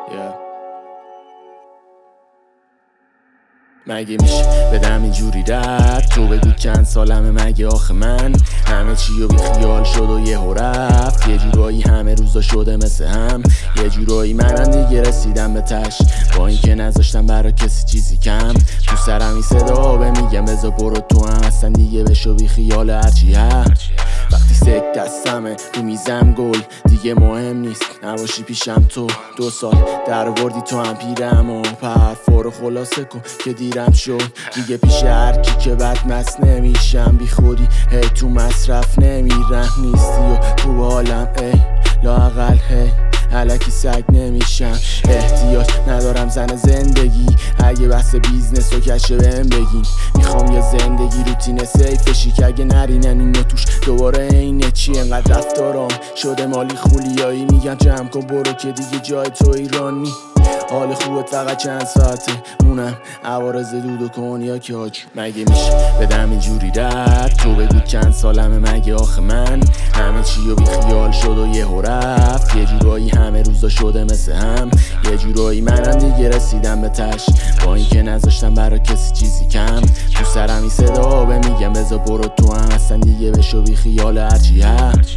مگه میشه بدم اینجوری رد؟ تو بگو چند سالمه مگه آخه من همه چی و بی خیال شد و یهو رفت. یه جورایی همه روزا شده مثل هم، یه جورایی منم دیگه رسیدم به تش، با اینکه نذاشتم برا کسی چیزی کم. تو سرم این صدا به میگم بذار برو تو هم اصلا دیگه بشو بی خیال هرچی هست. وقتی سک دستمه رو میزم گل دیگه مهم نیست نباشی پیشم تو. 2 سال در وردی تو هم پیرم و حرفا رو خلاصه کن که دیرم شد دیگه پیش هرکی که بد مست نمیشم. بی خودی هی تو مصرف نمیرم نیستی و تو حالم ای لااقل هی الکی سگ نمیشم. احتیاج ندارم زن زندگی، اگه بحث بیزنس و کشه بهم بگین. میخوام یه زندگی روتین سیفشی که اگه نرینن اینو توش دوباره اینه چی. انقدر رفتارام شده مالی خولیایی، میگم جمع کن برو که دیگه جای تو ایرانی. حال خوبت فقط چند ساعته اونم عوارض دود و کنیاک حاج. مگه میشه بدم اینجوری رد؟ تو بگو چند سالمه مگه آخه من همه چی و بی خیال شد و یهو رفت. یه جورایی همه روزا شده مثل هم، یه جورایی منم دیگه رسیدم به تش، با اینکه نذاشتم برا کسی چیزی کم. تو سرم این صدا به میگم بذار برو تو هم اصلا دیگه بشو بی خیال هرچی هست.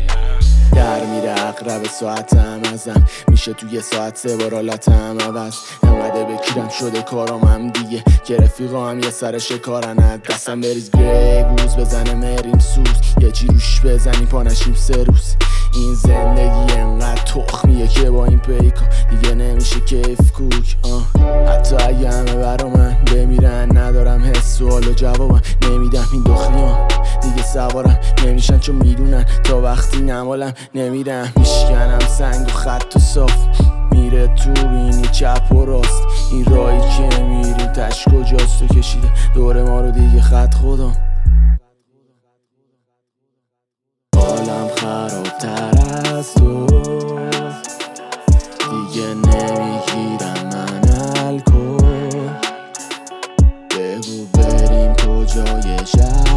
در میره عقرب ساعتم ازم میشه تو یه ساعت 3 بار حالتم عوض. انقدر بکیرم شده کارام هم دیگه که رفیقا هم یه سر شکارن دستم بریز گوز بزنه مریم سوز یه چی روش بزنی پانشیم 3 روز. این زندگی انقدر تخمیه که با این پیکا دیگه نمیشه کیف کوک. حتی اگه همه برا من بمیرن ندارم حس سوال و جوابم نمیدم. این دخیام دیگه سوارم نمیشن چون میدونن تا وقتی نمالم نمیرم. میشکنم سنگ و خط و صاف میره تو بینی چپ و راست. این راهی که میریم تش کجاست و کشیده دور ما رو دیگه خط خودم. حالم خرابتر از تو دیگه نمیگیرم من الکل. بگو بریم کجای شهر